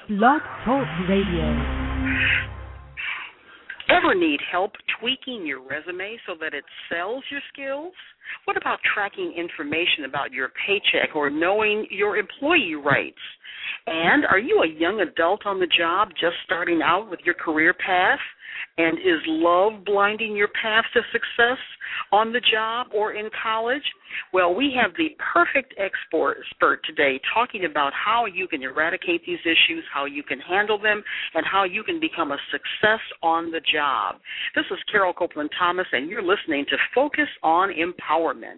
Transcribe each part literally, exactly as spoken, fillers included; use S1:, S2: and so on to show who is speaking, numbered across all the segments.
S1: Blog Talk Radio.
S2: Ever need help tweaking your resume so that it sells your skills? What about tracking information about your paycheck or knowing your employee rights? And are you a young adult on the job just starting out with your career path? And is love blinding your path to success on the job or in college? Well, we have the perfect expert today talking about how you can eradicate these issues, how you can handle them, and how you can become a success on the job. This is Carol Copeland Thomas, and you're listening to Focus on Empowerment.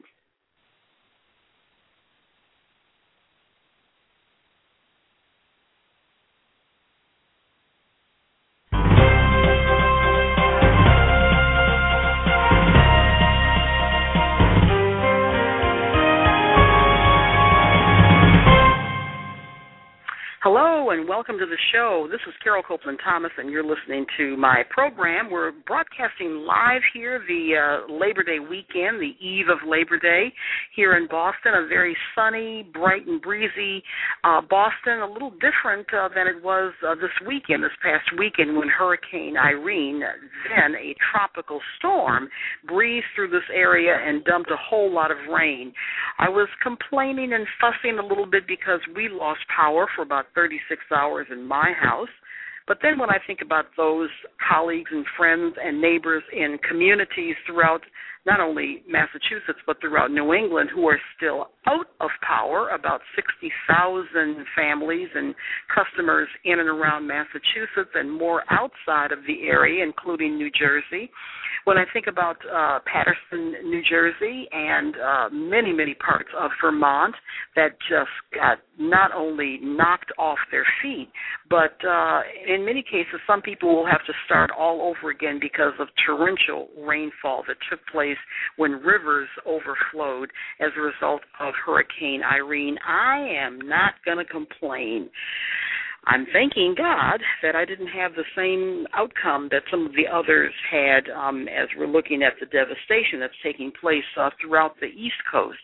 S2: Hello and welcome to the show. This is Carol Copeland Thomas, and you're listening to my program. We're broadcasting live here the uh, Labor Day weekend, the eve of Labor Day, here in Boston. A very sunny, bright, and breezy uh, Boston, a little different uh, than it was uh, this weekend, this past weekend, when Hurricane Irene, then a tropical storm, breezed through this area and dumped a whole lot of rain. I was complaining and fussing a little bit because we lost power for about thirty-six hours in my house. But then when I think about those colleagues and friends and neighbors in communities throughout not only Massachusetts but throughout New England who are still out of power, about sixty thousand families and customers in and around Massachusetts and more outside of the area, including New Jersey. When I think about uh, Paterson, New Jersey, and uh, many, many parts of Vermont that just got not only knocked off their feet, but uh, in many cases, some people will have to start all over again because of torrential rainfall that took place when rivers overflowed as a result of Hurricane Irene. I am not going to complain. I'm thanking God that I didn't have the same outcome that some of the others had um, as we're looking at the devastation that's taking place uh, throughout the East Coast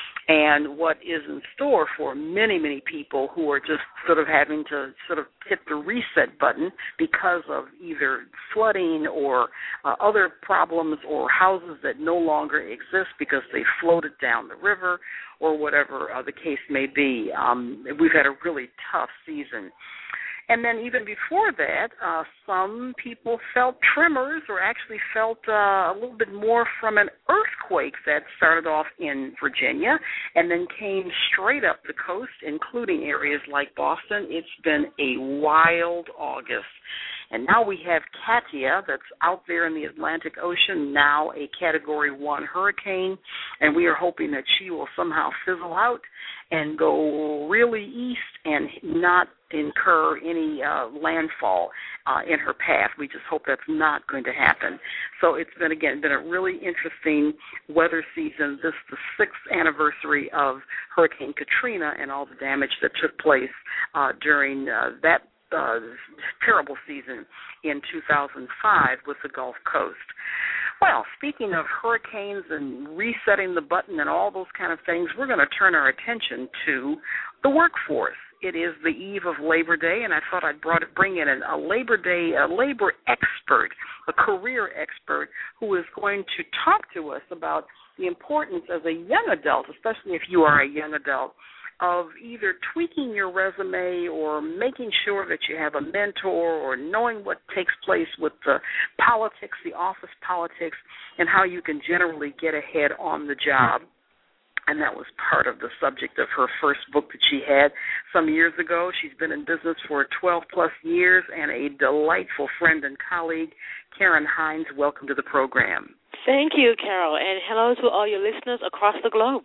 S2: and what is in store for many, many people who are just sort of having to sort of hit the reset button because of either flooding or uh, other problems or houses that no longer exist because they floated down the river or whatever uh, the case may be. Um, we've had a really tough season. And then even before that, uh, some people felt tremors or actually felt uh, a little bit more from an earthquake that started off in Virginia and then came straight up the coast, including areas like Boston. It's been a wild August. And now we have Katia that's out there in the Atlantic Ocean, now a Category one hurricane, and we are hoping that she will somehow fizzle out and go really east and not incur any uh, landfall uh, in her path. We just hope that's not going to happen. So it's been, again, been a really interesting weather season. This is the sixth anniversary of Hurricane Katrina and all the damage that took place uh, during uh, that Uh, terrible season in two thousand five with the Gulf Coast. Well, speaking of hurricanes and resetting the button and all those kind of things, we're going to turn our attention to the workforce. It is the eve of Labor Day, and I thought I'd brought, bring in an, a Labor Day, a labor expert, a career expert, who is going to talk to us about the importance as a young adult, especially if you are a young adult, of either tweaking your resume or making sure that you have a mentor or knowing what takes place with the politics, the office politics, and how you can generally get ahead on the job. And that was part of the subject of her first book that she had some years ago. She's been in business for twelve-plus years and a delightful friend and colleague. Karen Hines, welcome to the program.
S3: Thank you, Carol, and hello to all your listeners across the globe.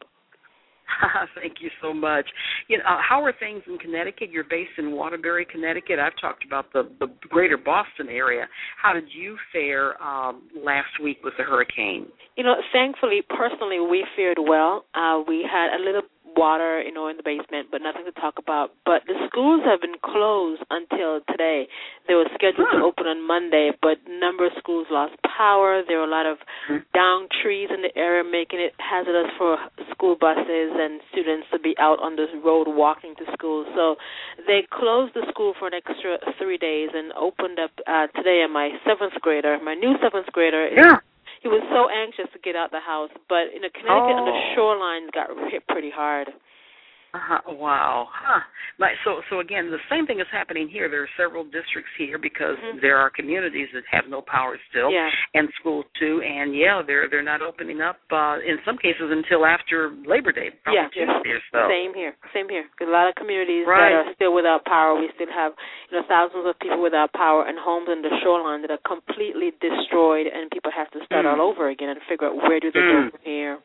S2: Thank you so much. You know, uh, how are things in Connecticut? You're based in Waterbury, Connecticut. I've talked about the, the greater Boston area. How did you fare um, last week with the hurricane?
S3: You know, thankfully, personally, we fared well. Uh, we had a little water, you know, in the basement, but nothing to talk about. But the schools have been closed until today. They were scheduled
S2: huh.
S3: to open on Monday, but a number of schools lost power. There were a lot of
S2: hmm.
S3: downed trees in the area, making it hazardous for school buses and students to be out on the road walking to school. So they closed the school for an extra three days and opened up uh, today. And my seventh grader, my new seventh grader, is,
S2: Yeah.
S3: he was so anxious to get out the house. But in the Connecticut,
S2: Oh.
S3: and the shorelines got hit pretty hard.
S2: Uh-huh. Wow. Huh. My, so, so again, the same thing is happening here. There are several districts here because
S3: mm-hmm.
S2: there are communities that have no power still,
S3: yeah.
S2: and schools too. And yeah, they're they're not opening up uh, in some cases until after Labor Day, probably
S3: yeah,
S2: Tuesday or so.
S3: Same here. Same here. There's a lot of communities
S2: right.
S3: that are still without power. We still have, you know, thousands of people without power and homes in the shoreline that are completely destroyed, and people have to start
S2: mm.
S3: all over again and figure out where do they
S2: mm.
S3: go from here.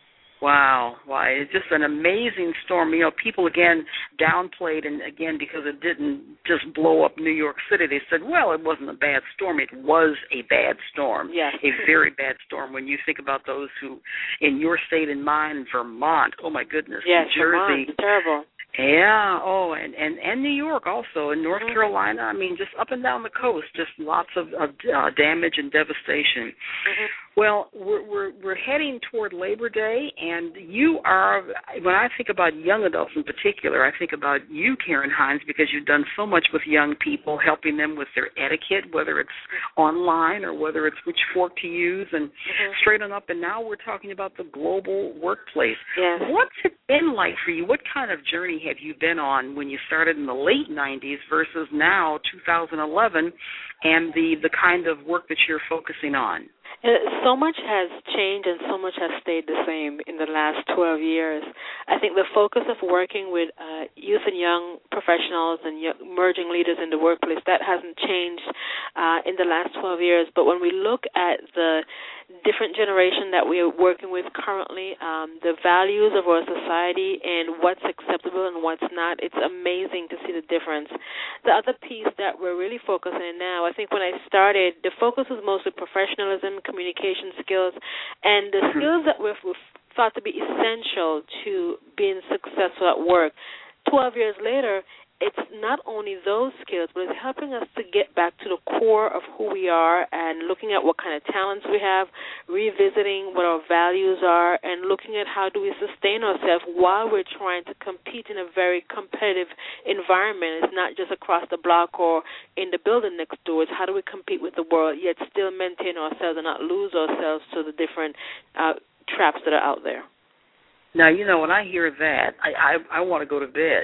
S2: Wow, why it's just an amazing storm. You know, people again downplayed, and again because it didn't just blow up New York City, they said, well, it wasn't a bad storm. It was a bad storm,
S3: yes.
S2: a very bad storm. When you think about those who, in your state and mine, Vermont, oh my goodness,
S3: yes,
S2: New Jersey,
S3: Vermont, terrible.
S2: Yeah, oh, and, and, and New York also, and North
S3: mm-hmm.
S2: Carolina, I mean, just up and down the coast, just lots of, of uh, damage and devastation.
S3: Mm-hmm.
S2: Well, we're, we're we're heading toward Labor Day, and you are, when I think about young adults in particular, I think about you, Karen Hines, because you've done so much with young people, helping them with their etiquette, whether it's online or whether it's which fork to use, and
S3: mm-hmm.
S2: straight on up, and now we're talking about the global workplace.
S3: Yes.
S2: What's it been like for you? What kind of journey have you been on when you started in the late nineties versus now, two thousand eleven, and the, the kind of work that you're focusing on?
S3: So much has changed and so much has stayed the same in the last twelve years. I think the focus of working with uh, youth and young professionals and young, emerging leaders in the workplace, that hasn't changed uh, in the last twelve years. But when we look at the different generation that we are working with currently, um, the values of our society and what's acceptable and what's not, it's amazing to see the difference. The other piece that we're really focusing on now, I think when I started, the focus was mostly professionalism, communication skills, and the skills that we've, we've thought to be essential to being successful at work. Twelve years later, it's not only those skills, but it's helping us to get back to the core of who we are and looking at what kind of talents we have, revisiting what our values are, and looking at how do we sustain ourselves while we're trying to compete in a very competitive environment. It's not just across the block or in the building next door. It's how do we compete with the world, yet still maintain ourselves and not lose ourselves to the different uh, traps that are out there.
S2: Now, you know, when I hear that, I I, I want to go to bed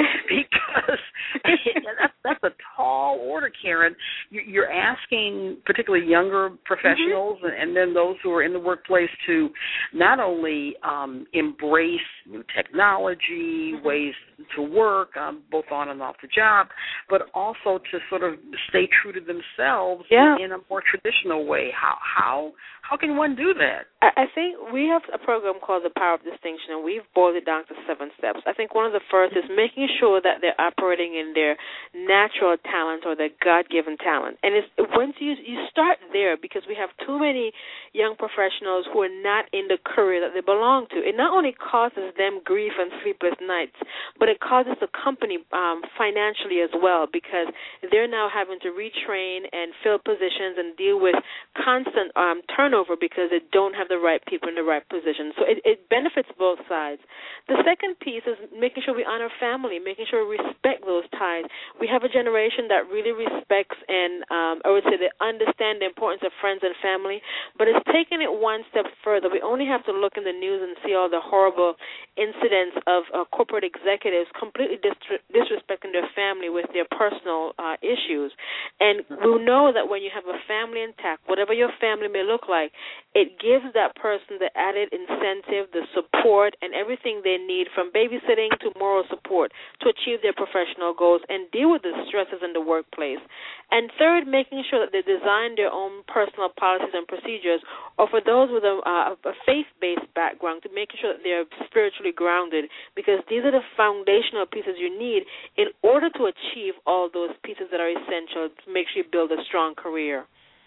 S2: because that's, that's a tall order, Karen. You're asking particularly younger professionals mm-hmm. and then those who are in the workplace to not only um, embrace new technology, mm-hmm. ways to work, um, both on and off the job, but also to sort of stay true to themselves
S3: yeah.
S2: in a more traditional way. How how how can one do that?
S3: I think we have a program called The Power of Distinction, and we've boiled it down to seven steps. I think one of the first is making sure that they're operating in their natural talent or their God-given talent. And it's, once you you start there, because we have too many young professionals who are not in the career that they belong to. It not only causes them grief and sleepless nights, but it causes the company um, financially as well, because they're now having to retrain and fill positions and deal with constant um, turnover because they don't have the right people in the right position. So it, it benefits both sides. The second piece is making sure we honor family, making sure we respect those ties. We have a generation that really respects and, um, I would say, they understand the importance of friends and family, but it's taking it one step further. We only have to look in the news and see all the horrible incidents of uh, corporate executives completely dis- disrespecting their family with their personal uh, issues. And we know that when you have a family intact, whatever your family may look like, it gives that person the added incentive, the support, and everything they need, from babysitting to moral support, to achieve their professional goals and deal with the stresses in the workplace. And third, making sure that they design their own personal policies and procedures, or for those with a, uh, a faith-based background, to making sure that they're spiritually grounded, because these are the foundational pieces you need in order to achieve all those pieces that are essential to make sure you build a strong career.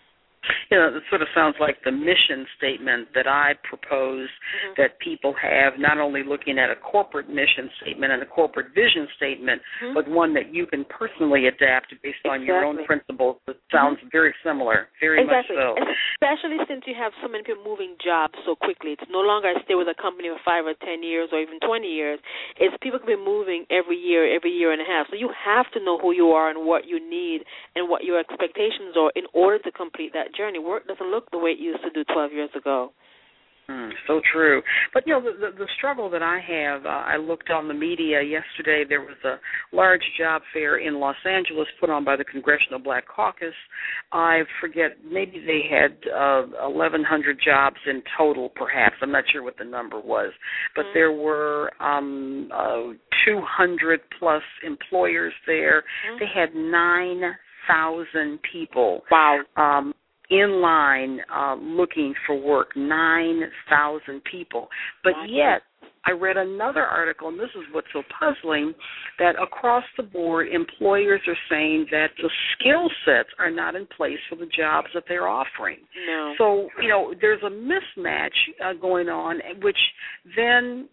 S2: You know, it sort of sounds like the mission statement that I propose
S3: mm-hmm.
S2: that people have, not only looking at a corporate mission statement and a corporate vision statement,
S3: mm-hmm.
S2: but one that you can personally adapt based
S3: exactly.
S2: on your own principles. That sounds mm-hmm. very similar, very
S3: exactly.
S2: much so.
S3: Especially since you have so many people moving jobs so quickly. It's no longer I stay with a company for five or ten years or even twenty years. It's people can be moving every year, every year and a half. So you have to know who you are and what you need and what your expectations are in order to complete that journey. Work doesn't look the way it used to do twelve years ago.
S2: Mm, so true. But, you know, the, the, the struggle that I have, uh, I looked on the media yesterday. There was a large job fair in Los Angeles put on by the Congressional Black Caucus. I forget, maybe they had uh, eleven hundred jobs in total, perhaps. I'm not sure what the number was. But mm-hmm. there were um, uh, two hundred plus employers there. Mm-hmm. They had nine thousand people.
S3: Wow.
S2: Um, in line uh, looking for work, nine thousand people. But yet, I read another article, and this is what's so puzzling, that across the board, employers are saying that the skill sets are not in place for the jobs that they're offering.
S3: No.
S2: So, you know, there's a mismatch uh, going on, which then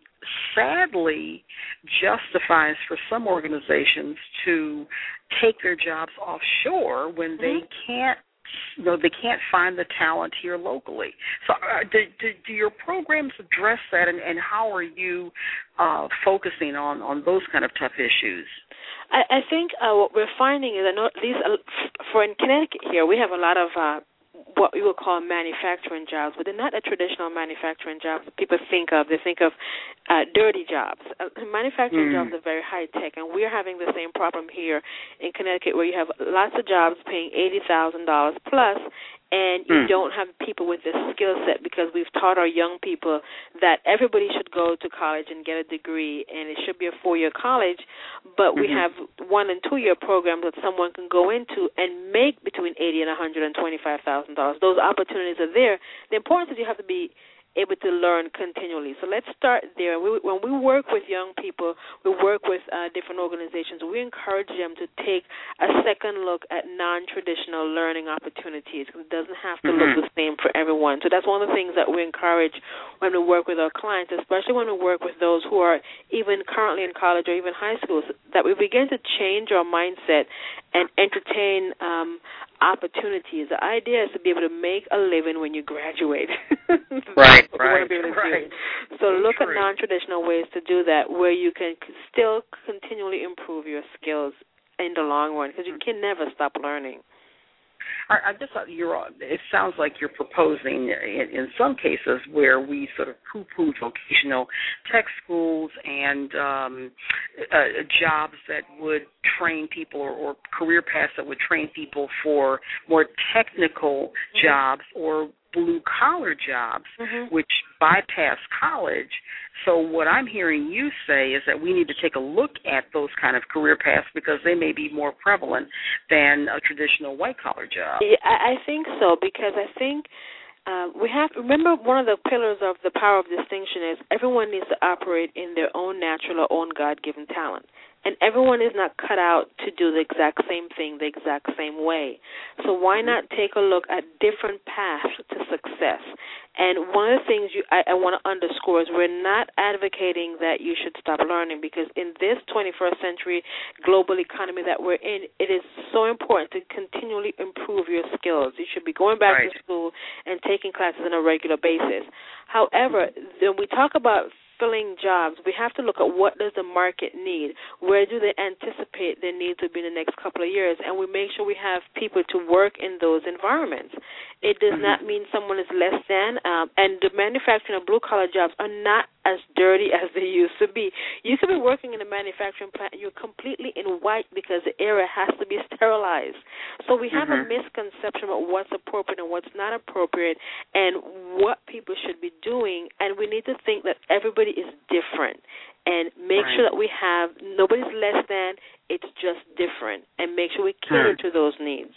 S2: sadly justifies for some organizations to take their jobs offshore when mm-hmm. they can't You know, they can't find the talent here locally. So uh, do, do, do your programs address that, and, and how are you uh, focusing on, on those kind of tough issues?
S3: I, I think uh, what we're finding is, I know these, uh, for in Connecticut here, we have a lot of uh, what we would call manufacturing jobs, but they're not the traditional manufacturing jobs that people think of. They think of uh, dirty jobs. Uh, manufacturing mm. jobs are very high-tech, and we're having the same problem here in Connecticut where you have lots of jobs paying eighty thousand dollars plus, and you mm. don't have people with this skill set because we've taught our young people that everybody should go to college and get a degree, and it should be a four-year college, but mm-hmm. we have one- and two-year programs that someone can go into and make between eighty thousand dollars and one hundred twenty-five thousand dollars. Those opportunities are there. The importance is you have to be able to learn continually. So let's start there. We, when we work with young people, we work with uh, different organizations, we encourage them to take a second look at non-traditional learning opportunities because it doesn't have to mm-hmm. look the same for everyone. So that's one of the things that we encourage when we work with our clients, especially when we work with those who are even currently in college or even high school, so that we begin to change our mindset and entertain um, opportunities. The idea is to be able to make a living when you graduate.
S2: Right, right, right.
S3: So look True. at non-traditional ways to do that where you can still continually improve your skills in the long run because you can never stop learning.
S2: I, I guess you're. It sounds like you're proposing, in, in some cases, where we sort of poo-poo vocational tech schools and um, uh, jobs that would train people, or, or career paths that would train people for more technical mm-hmm. jobs or blue-collar jobs, mm-hmm. which bypass college. So what I'm hearing you say is that we need to take a look at those kind of career paths because they may be more prevalent than a traditional white-collar job.
S3: Yeah, I think so, because I think uh, we have to remember one of the pillars of the power of distinction is everyone needs to operate in their own natural or own God-given talent. And everyone is not cut out to do the exact same thing the exact same way. So why not take a look at different paths to success? And one of the things you, I, I want to underscore is we're not advocating that you should stop learning because in this twenty-first century global economy that we're in, it is so important to continually improve your skills. You should be going back
S2: right.
S3: to school and taking classes on a regular basis. However, when we talk about filling jobs, we have to look at what does the market need, where do they anticipate their needs to be in the next couple of years, and we make sure we have people to work in those environments. It does mm-hmm. not mean someone is less than, um, and the manufacturing and blue-collar jobs are not as dirty as they used to be. You could be working in a manufacturing plant and you're completely in white because the area has to be sterilized. So we have mm-hmm. a misconception about what's appropriate and what's not appropriate and what people should be doing, and we need to think that everybody is different and make
S2: right.
S3: sure that we have, nobody's less than, it's just different, and make sure we cater
S2: hmm.
S3: to those needs.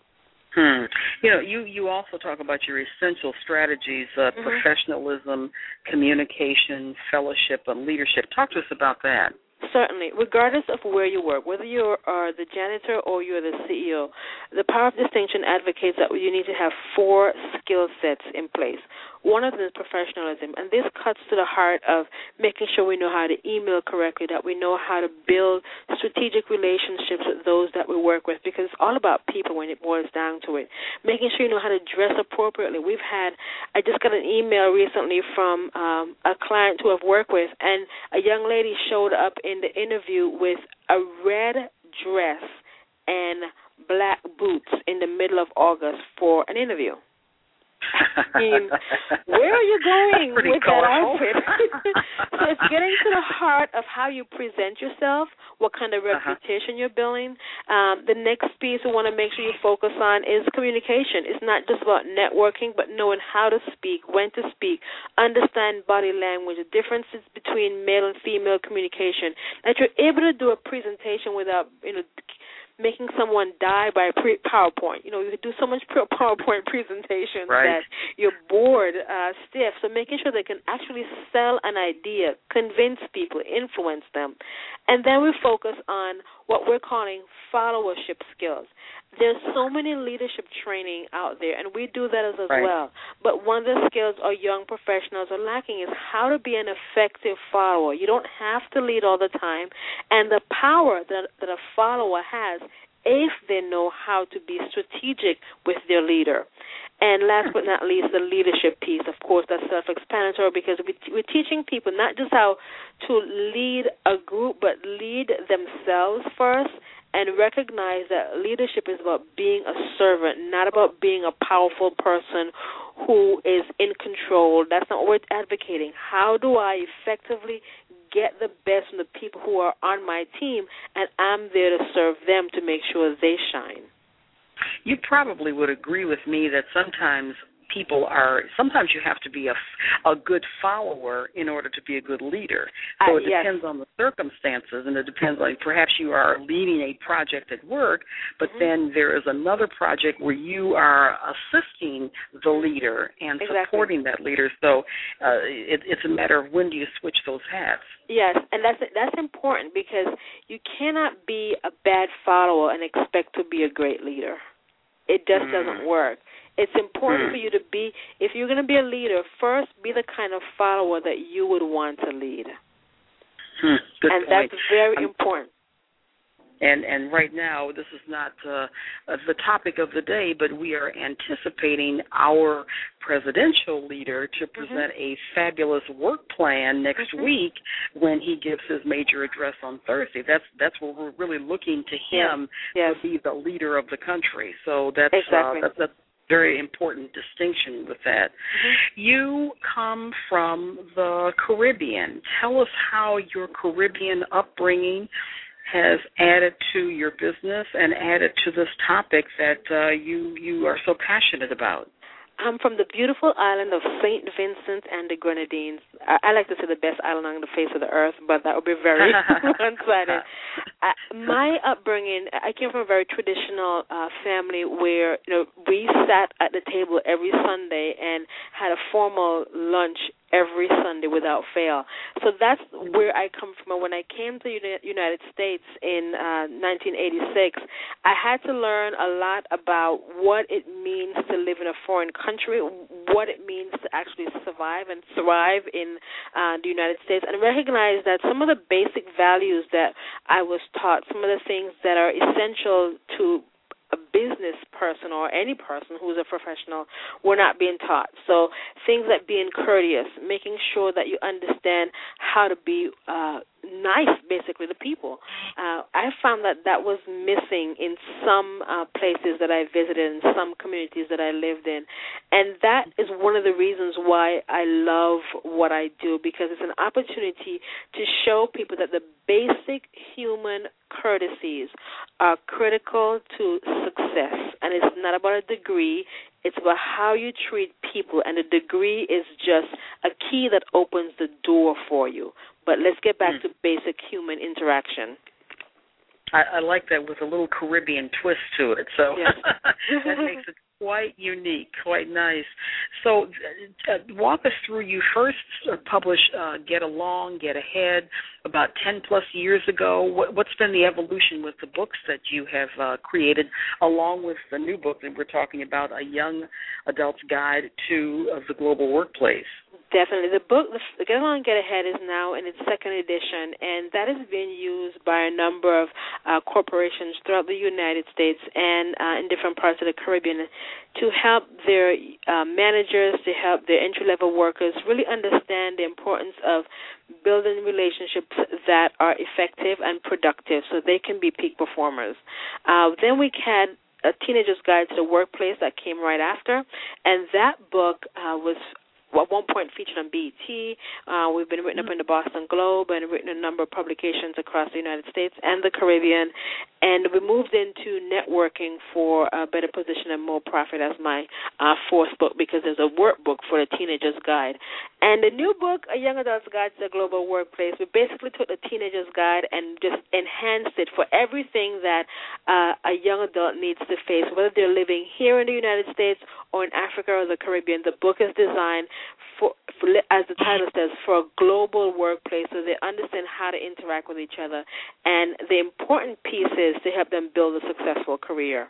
S2: Hmm. You know, you, you also talk about your essential strategies, uh, mm-hmm. professionalism, communication, fellowship, and leadership. Talk to us about that.
S3: Certainly, regardless of where you work, whether you are the janitor or you're the C E O, the Power of Distinction advocates that you need to have four skill sets in place. One of them is professionalism, and this cuts to the heart of making sure we know how to email correctly, that we know how to build strategic relationships with those that we work with, because it's all about people when it boils down to it. Making sure you know how to dress appropriately. We've had, I just got an email recently from um, a client who I've worked with, and a young lady showed up in the interview with a red dress and black boots in the middle of August for an interview. I mean, where are you going with
S2: colorful.
S3: that outfit? So it's getting to the heart of how you present yourself, what kind of reputation uh-huh. you're building. Um, the next piece we want to make sure you focus on is communication. It's not just about networking, but knowing how to speak, when to speak, understand body language, the differences between male and female communication, that you're able to do a presentation without, you know, making someone die by pre- PowerPoint. You know, you do so much PowerPoint presentations
S2: right.
S3: that you're bored uh, stiff. So making sure they can actually sell an idea, convince people, influence them. And then we focus on what we're calling followership skills. There's so many leadership training out there, and we do that as, as
S2: right.
S3: well. But one of the skills our young professionals are lacking is how to be an effective follower. You don't have to lead all the time, and the power that, that a follower has if they know how to be strategic with their leader. And last but not least, the leadership piece. Of course, that's self-explanatory because we t- we're teaching people not just how to lead a group, but lead themselves first, and recognize that leadership is about being a servant, not about being a powerful person who is in control. That's not what we're advocating. How do I effectively get the best from the people who are on my team, and I'm there to serve them to make sure they shine?
S2: You probably would agree with me that sometimes people are, sometimes you have to be a, a good follower in order to be a good leader. So
S3: uh,
S2: it
S3: yes.
S2: depends on the circumstances, and it depends on, perhaps you are leading a project at work, but
S3: mm-hmm.
S2: then there is another project where you are assisting the leader and
S3: exactly.
S2: supporting that leader. So uh, it, it's a matter of when do you switch those hats.
S3: Yes, and that's that's important because you cannot be a bad follower and expect to be a great leader. It just mm. doesn't work. It's important mm. for you to be, if you're going to be a leader, first be the kind of follower that you would want to lead.
S2: Hmm. Good
S3: and
S2: point.
S3: that's very
S2: I'm,
S3: important.
S2: And and right now, this is not uh, the topic of the day, but we are anticipating our presidential leader to present mm-hmm. a fabulous work plan next
S3: mm-hmm.
S2: week when he gives his major address on Thursday. That's that's where we're really looking to him
S3: yes. Yes.
S2: to be the leader of the country. So that's
S3: exactly.
S2: uh, that's, that's a very important distinction with that.
S3: Mm-hmm.
S2: You come from the Caribbean. Tell us how your Caribbean upbringing has added to your business and added to this topic that uh, you you are so passionate about.
S3: I'm from the beautiful island of Saint Vincent and the Grenadines. I, I like to say the best island on the face of the earth, but that would be very one-sided. I, my upbringing, I came from a very traditional uh, family where you know we sat at the table every Sunday and had a formal lunch every Sunday without fail. So that's where I come from. And when I came to the United States in uh, nineteen eighty-six, I had to learn a lot about what it means to live in a foreign country, what it means to actually survive and thrive in uh, the United States, and recognize that some of the basic values that I was taught, some of the things that are essential to a business person or any person who's a professional, were not being taught. So things like being courteous, making sure that you understand how to be uh, nice, basically, to people. Uh, I found that that was missing in some uh, places that I visited, in some communities that I lived in. And that is one of the reasons why I love what I do, because it's an opportunity to show people that the basic human courtesies are critical to success. And it's not about a degree. It's about how you treat people, and the degree is just a key that opens the door for you. But let's get back mm. to basic human interaction.
S2: I, I like that with a little Caribbean twist to it. So
S3: yes.
S2: that makes it quite unique, quite nice. So uh, walk us through, you first uh, published uh, Get Along, Get Ahead about ten plus years ago. What, what's been the evolution with the books that you have uh, created, along with the new book that we're talking about, A Young Adult's Guide to uh, the Global Workplace?
S3: Definitely. The book, the Get Along, Get Ahead, is now in its second edition, and that is being used by a number of uh, corporations throughout the United States and uh, in different parts of the Caribbean to help their uh, managers, to help their entry-level workers really understand the importance of building relationships that are effective and productive so they can be peak performers. Uh, then we had A Teenager's Guide to the Workplace that came right after, and that book uh, was at one point featured on B E T. Uh, we've been written up in the Boston Globe and written in a number of publications across the United States and the Caribbean. And we moved into networking for a better position and more profit as my uh, fourth book, because there's a workbook for the Teenager's Guide. And the new book, A Young Adult's Guide to the Global Workplace, we basically took the Teenager's Guide and just enhanced it for everything that uh, a young adult needs to face, whether they're living here in the United States or in Africa or the Caribbean. The book is designed For, for, as the title says, for a global workplace, so they understand how to interact with each other and the important pieces to help them build a successful career.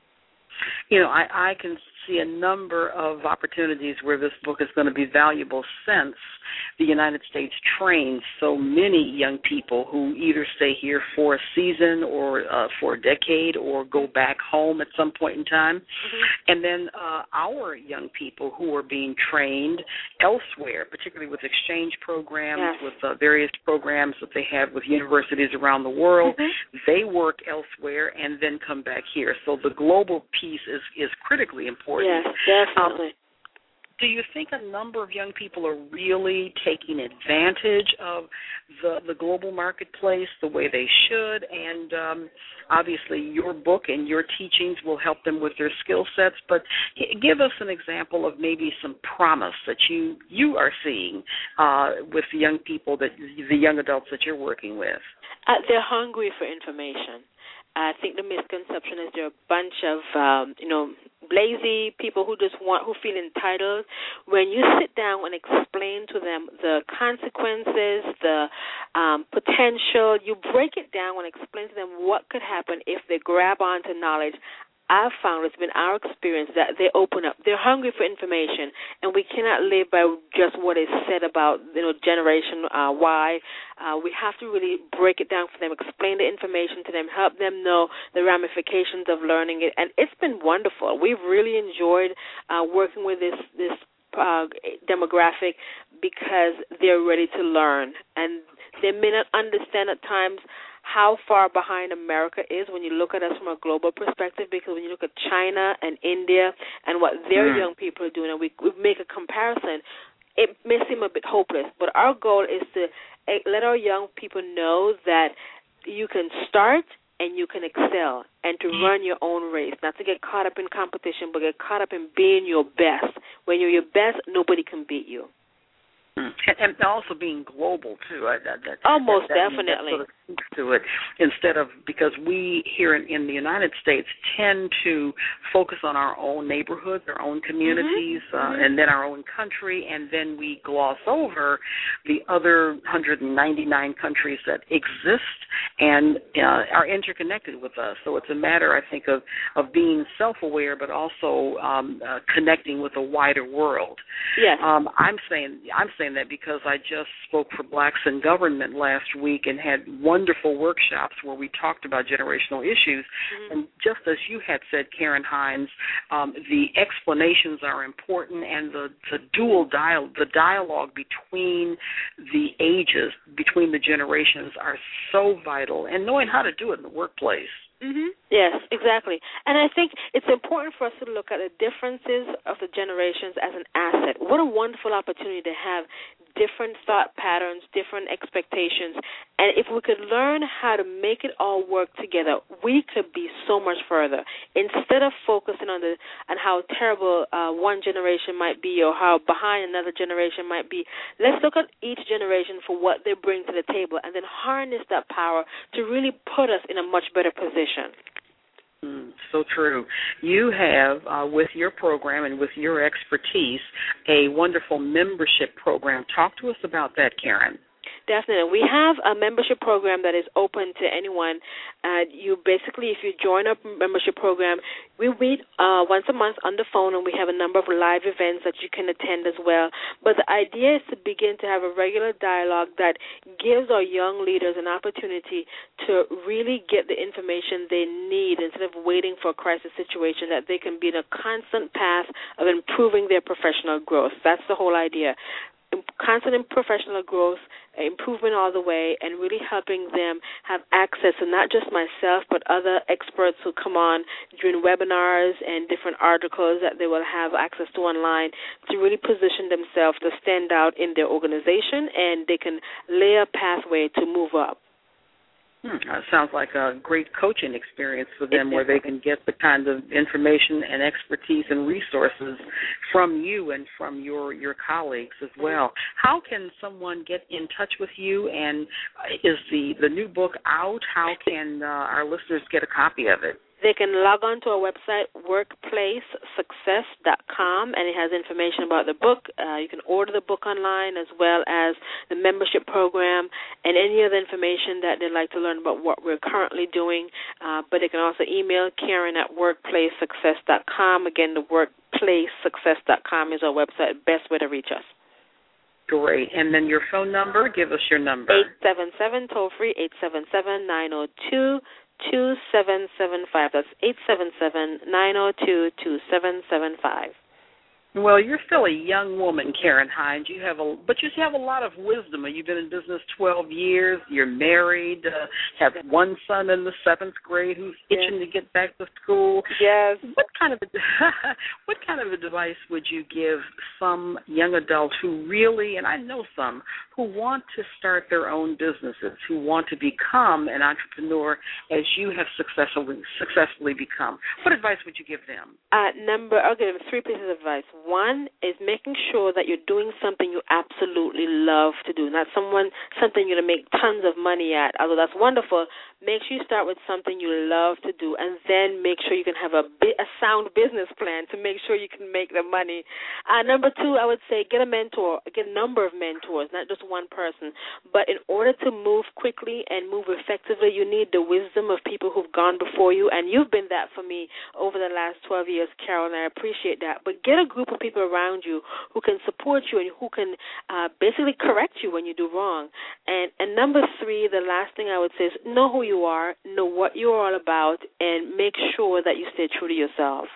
S2: You know, I, I can see a number of opportunities where this book is going to be valuable, since the United States trains so many young people who either stay here for a season or uh, for a decade or go back home at some point in time. Mm-hmm. And then uh, our young people who are being trained elsewhere, particularly with exchange programs, yes. with uh, various programs that they have with universities around the world. Mm-hmm. They work elsewhere and then come back here. So the global piece is, is critically important.
S3: Yes, definitely.
S2: Um, do you think a number of young people are really taking advantage of the, the global marketplace the way they should? And um, obviously your book and your teachings will help them with their skill sets, but give us an example of maybe some promise that you, you are seeing uh, with the young people, that the young adults that you're working with.
S3: Uh, they're hungry for information. I think the misconception is they're a bunch of, um, you know, lazy people who just want, who feel entitled. When you sit down and explain to them the consequences, the um, potential, you break it down and explain to them what could happen if they grab onto knowledge. I've found, it's been our experience, that they open up. They're hungry for information, and we cannot live by just what is said about, you know, Generation uh, Y. Uh, we have to really break it down for them, explain the information to them, help them know the ramifications of learning it, and it's been wonderful. We've really enjoyed uh, working with this this uh, demographic because they're ready to learn, and they may not understand at times how far behind America is when you look at us from a global perspective, because when you look at China and India and what their mm. young people are doing, and we, we make a comparison, it may seem a bit hopeless. But our goal is to let our young people know that you can start and you can excel, and to run your own race, not to get caught up in competition, but get caught up in being your best. When you're your best, nobody can beat you.
S2: And, and also being global, too. I, that, that,
S3: oh, most
S2: that, that,
S3: definitely.
S2: That sort of speaks to it, instead of, because we here in, in the United States tend to focus on our own neighborhoods, our own communities, mm-hmm. uh, mm-hmm. and then our own country, and then we gloss over the other one hundred ninety-nine countries that exist and uh, are interconnected with us. So it's a matter, I think, of, of being self-aware, but also um, uh, connecting with a wider world.
S3: Yes.
S2: Um, I'm saying, I'm saying that because I just spoke for Blacks in Government last week and had wonderful workshops where we talked about generational issues. Mm-hmm. And just as you had said, Karen Hines, um, the explanations are important, and the, the dual dial, the dialogue between the ages, between the generations, are so vital, and knowing how to do it in the workplace.
S3: Mm-hmm. Yes, exactly. And I think it's important for us to look at the differences of the generations as an asset. What a wonderful opportunity to have different thought patterns, different expectations. And if we could learn how to make it all work together, we could be so much further. Instead of focusing on the on how terrible uh, one generation might be or how behind another generation might be, let's look at each generation for what they bring to the table and then harness that power to really put us in a much better position.
S2: Mm, so true. You have, uh, with your program and with your expertise, a wonderful membership program. Talk to us about that, Karen.
S3: Definitely. We have a membership program that is open to anyone. Uh, you basically, if you join our membership program, we meet uh, once a month on the phone, and we have a number of live events that you can attend as well. But the idea is to begin to have a regular dialogue that gives our young leaders an opportunity to really get the information they need instead of waiting for a crisis situation, that they can be in a constant path of improving their professional growth. That's the whole idea. Constant professional growth, improvement all the way, and really helping them have access to not just myself but other experts who come on during webinars and different articles that they will have access to online to really position themselves to stand out in their organization, and they can lay a pathway to move up.
S2: Hmm, that sounds like a great coaching experience for them, where they can get the kind of information and expertise and resources from you and from your, your colleagues as well. How can someone get in touch with you, and is the, the new book out? How can uh, our listeners get a copy of it?
S3: They can log on to our website, workplace success dot com, and it has information about the book. Uh, you can order the book online, as well as the membership program and any other information that they'd like to learn about what we're currently doing. Uh, but they can also email Karen at workplace success dot com. Again, the workplace success dot com is our website, best way to reach us.
S2: Great. And then your phone number, give us your number.
S3: eight seven seven, toll-free, eight seven seven, nine zero two, two seven seven five. That's eight seven seven, nine zero two, two seven seven five.
S2: Well, you're still a young woman, Karen Hines. You have a, but you have a lot of wisdom. You've been in business twelve years. You're married. Uh, have one son in the seventh grade who's itching yes. to get back to school.
S3: Yes.
S2: What kind of what kind of advice would you give some young adults who really, and I know some, who want to start their own businesses, who want to become an entrepreneur as you have successfully successfully become? What advice would you give them?
S3: Uh, number, I'll give them three pieces of advice. One is making sure that you're doing something you absolutely love to do, not someone something you're going to make tons of money at. Although that's wonderful, make sure you start with something you love to do, and then make sure you can have a, a sound business plan to make sure you can make the money. Uh, number two, I would say get a mentor, get a number of mentors, not just one person. But in order to move quickly and move effectively, you need the wisdom of people who've gone before you, and you've been that for me over the last twelve years, Carol, and I appreciate that. But get a group of people around you who can support you and who can uh, basically correct you when you do wrong. And, and number three, the last thing I would say is know who you are, know what you're all about, and make sure that you stay true to yourself.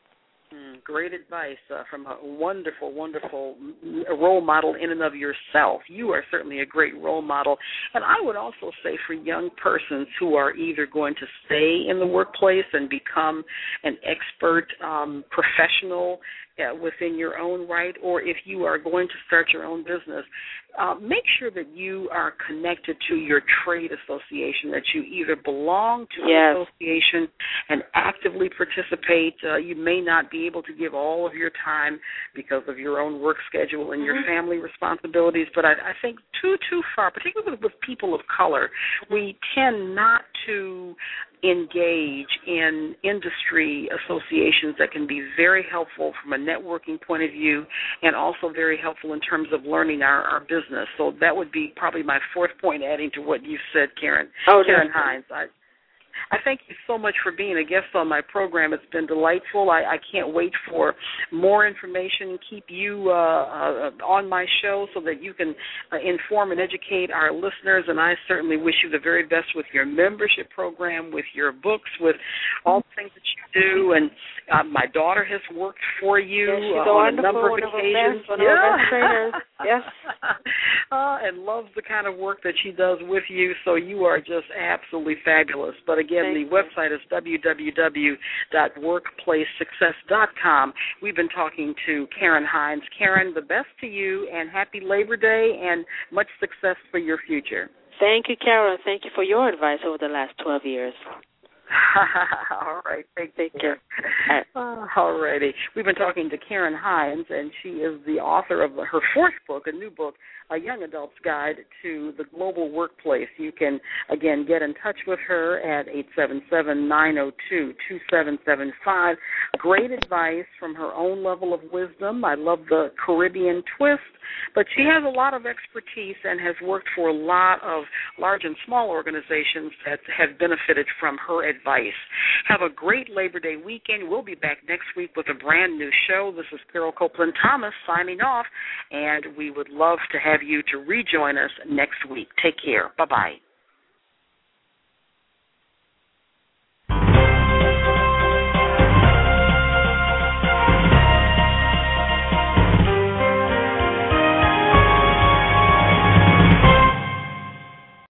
S2: Mm, great advice uh, from a wonderful, wonderful role model in and of yourself. You are certainly a great role model. And I would also say for young persons who are either going to stay in the workplace and become an expert um, professional uh, within your own right, or if you are going to start your own business, uh, make sure that you are connected to your trade association, that you either belong to
S3: yes.
S2: an association and actively participate. Uh, you may not be able to give all of your time because of your own work schedule and your family responsibilities, but I, I think too, too far, particularly with, with people of color, we tend not to engage in industry associations that can be very helpful from a networking point of view and also very helpful in terms of learning our, our business. So that would be probably my fourth point, adding to what you said, Karen.
S3: Oh,
S2: Karen Hines. I, I thank you so much for being a guest on my program. It's been delightful. I, I can't wait for more information, keep you uh, uh, on my show so that you can uh, inform and educate our listeners, and I certainly wish you the very best with your membership program, with your books, with all the things that you do. And uh, my daughter has worked for you
S3: yes, she's
S2: uh, on a number
S3: one
S2: of
S3: of
S2: occasions.
S3: Best, one
S2: yeah.
S3: of our best trainers. Yes.
S2: uh, and loves the kind of work that she does with you, so you are just absolutely fabulous. But again, Again,
S3: Thank
S2: the website is w w w dot workplace success dot com. We've been talking to Karen Hines. Karen, the best to you, and happy Labor Day, and much success for your future.
S3: Thank you, Carol. Thank you for your advice over the last twelve years.
S2: All right. Take,
S3: Take care.
S2: care. Uh, all righty. We've been talking to Karen Hines, and she is the author of her fourth book, a new book, A Young Adult's Guide to the Global Workplace. You can, again, get in touch with her at eight seven seven, nine oh two, two seven seven five. Great advice from her own level of wisdom. I love the Caribbean twist, but she has a lot of expertise and has worked for a lot of large and small organizations that have benefited from her advice. Have a great Labor Day weekend. We'll be back next week with a brand new show. This is Carol Copeland Thomas signing off, and we would love to have you to rejoin us next week. Take care. Bye-bye.